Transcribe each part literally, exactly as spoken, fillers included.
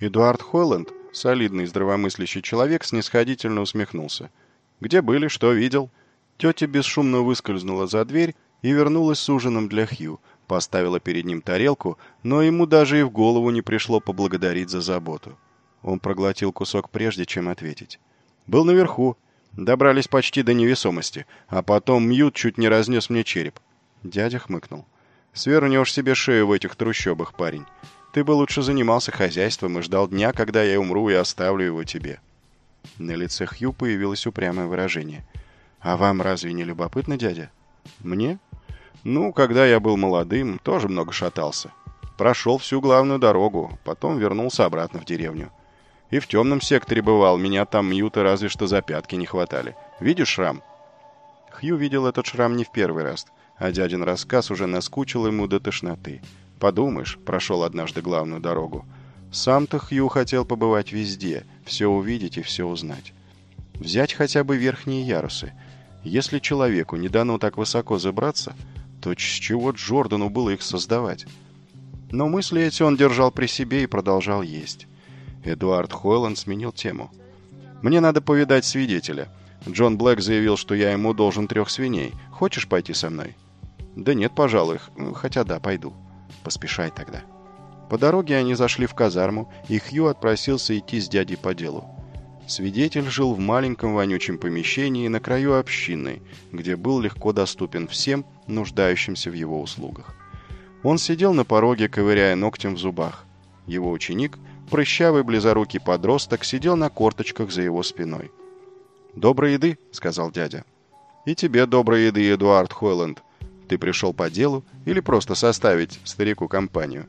Эдуард Хойланд, солидный здравомыслящий человек, снисходительно усмехнулся. «Где были? Что видел?» Тетя бесшумно выскользнула за дверь и вернулась с ужином для Хью, поставила перед ним тарелку, но ему даже и в голову не пришло поблагодарить за заботу. Он проглотил кусок прежде, чем ответить. «Был наверху. Добрались почти до невесомости, а потом Мьют чуть не разнес мне череп». Дядя хмыкнул. «Свернешь себе шею в этих трущобах, парень. Ты бы лучше занимался хозяйством и ждал дня, когда я умру и оставлю его тебе». На лице Хью появилось упрямое выражение. «А вам разве не любопытно, дядя?» «Мне? Ну, когда я был молодым, тоже много шатался. Прошел всю главную дорогу, потом вернулся обратно в деревню. И в темном секторе бывал, меня там Мьюта разве что за пятки не хватали. Видишь шрам?» Хью видел этот шрам не в первый раз, а дядин рассказ уже наскучил ему до тошноты. Подумаешь, прошел однажды главную дорогу. Сам-то Хью хотел побывать везде, все увидеть и все узнать. Взять хотя бы верхние ярусы. Если человеку не дано так высоко забраться, то с чего Джордану было их создавать? Но мысли эти он держал при себе и продолжал есть. Эдуард Хойланд сменил тему. «Мне надо повидать свидетеля. Джон Блэк заявил, что я ему должен трех свиней. Хочешь пойти со мной?» «Да нет, пожалуй. Хотя да, пойду». «Поспешай тогда». По дороге они зашли в казарму, и Хью отпросился идти с дядей по делу. Свидетель жил в маленьком вонючем помещении на краю общины, где был легко доступен всем, нуждающимся в его услугах. Он сидел на пороге, ковыряя ногтем в зубах. Его ученик, прыщавый близорукий подросток, сидел на корточках за его спиной. «Доброй еды», — сказал дядя. «И тебе доброй еды, Эдуард Хойланд. Ты пришел по делу или просто составить старику компанию?»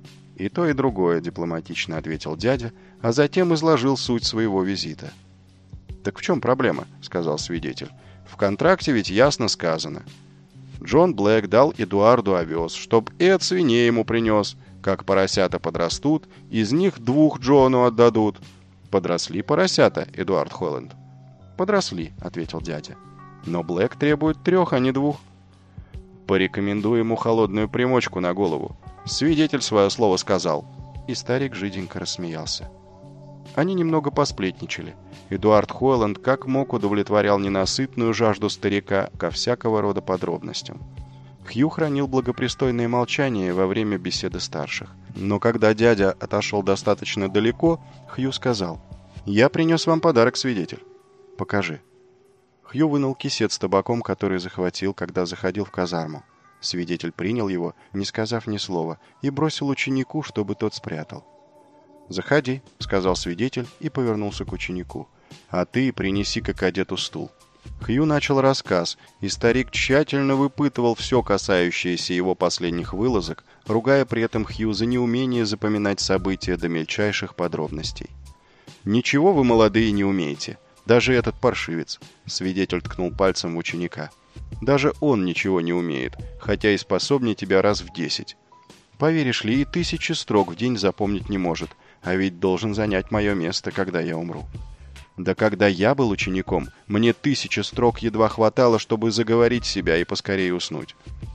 «И то, и другое», — дипломатично ответил дядя, а затем изложил суть своего визита. «Так в чем проблема?» — сказал свидетель. «В контракте ведь ясно сказано. Джон Блэк дал Эдуарду овес, чтоб и от свиней ему принес. Как поросята подрастут, из них двух Джону отдадут». «Подросли поросята, Эдуард Хойланд?» «Подросли», — ответил дядя. «Но Блэк требует трех, а не двух». «Порекомендую ему холодную примочку на голову. Свидетель свое слово сказал». И старик жиденько рассмеялся. Они немного посплетничали. Эдуард Хойланд как мог удовлетворял ненасытную жажду старика ко всякого рода подробностям. Хью хранил благопристойное молчание во время беседы старших. Но когда дядя отошел достаточно далеко, Хью сказал: «Я принес вам подарок, свидетель». «Покажи». Хью вынул кисет с табаком, который захватил, когда заходил в казарму. Свидетель принял его, не сказав ни слова, и бросил ученику, чтобы тот спрятал. «Заходи», — сказал свидетель и повернулся к ученику. «А ты принеси-ка кадету стул». Хью начал рассказ, и старик тщательно выпытывал все, касающееся его последних вылазок, ругая при этом Хью за неумение запоминать события до мельчайших подробностей. «Ничего вы, молодые, не умеете. Даже этот паршивец», — свидетель ткнул пальцем в ученика. «Даже он ничего не умеет, хотя и способнее тебя раз в десять. Поверишь ли, и тысячи строк в день запомнить не может, а ведь должен занять мое место, когда я умру. Да когда я был учеником, мне тысячи строк едва хватало, чтобы заговорить себя и поскорее уснуть.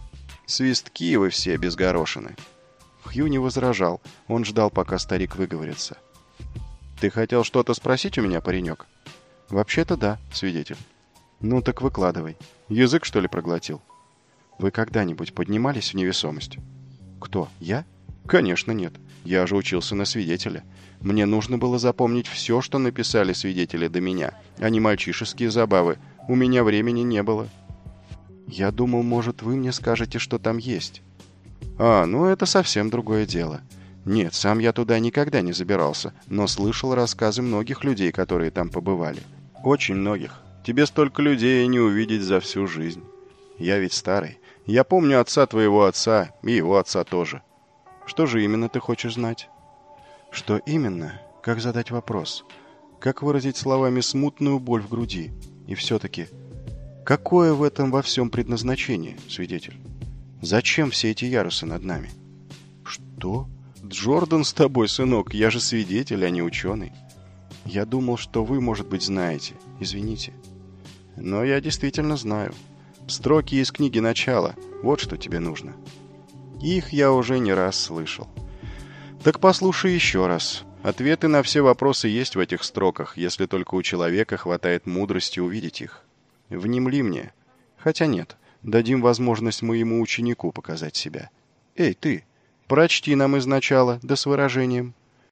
Свистки вы все без горошины». Хью не возражал, он ждал, пока старик выговорится. «Ты хотел что-то спросить у меня, паренек?» «Вообще-то да, свидетель». «Ну так выкладывай. Язык, что ли, проглотил?» «Вы когда-нибудь поднимались в невесомость?» «Кто, я?» «Конечно нет. Я же учился на свидетеля. Мне нужно было запомнить все, что написали свидетели до меня, а не мальчишеские забавы. У меня времени не было». «Я думал, может, вы мне скажете, что там есть». «А, ну это совсем другое дело. Нет, сам я туда никогда не забирался, но слышал рассказы многих людей, которые там побывали. Очень многих. Тебе столько людей и не увидеть за всю жизнь. Я ведь старый. Я помню отца твоего отца и его отца тоже. Что же именно ты хочешь знать?» «Что именно? Как задать вопрос? Как выразить словами смутную боль в груди? И все-таки, какое в этом во всем предназначение, свидетель? Зачем все эти ярусы над нами?» «Что? Джордан с тобой, сынок, я же свидетель, а не ученый. Я думал, что вы, может быть, знаете. Извините. Но я действительно знаю. Строки из книги «Начало». Вот что тебе нужно. Их я уже не раз слышал. Так послушай еще раз. Ответы на все вопросы есть в этих строках, если только у человека хватает мудрости увидеть их. Внемли мне. Хотя нет, дадим возможность моему ученику показать себя. Эй, ты, прочти нам изначало, да с выражением.